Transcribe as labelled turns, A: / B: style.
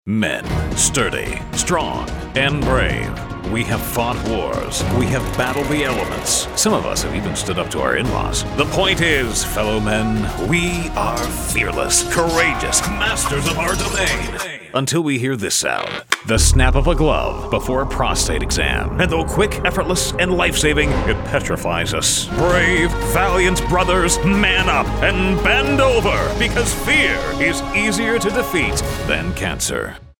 A: Men, sturdy, strong, and brave. We have fought wars. We have battled the elements. Some of us have even stood up to our in-laws. The point is, fellow men, we are fearless, courageous, masters of our domain. Until we hear this sound. The snap of a glove before a prostate exam. And though quick, effortless, and life-saving, it petrifies us. Brave, valiant brothers, man up and bend over, because fear is easier to defeat than cancer.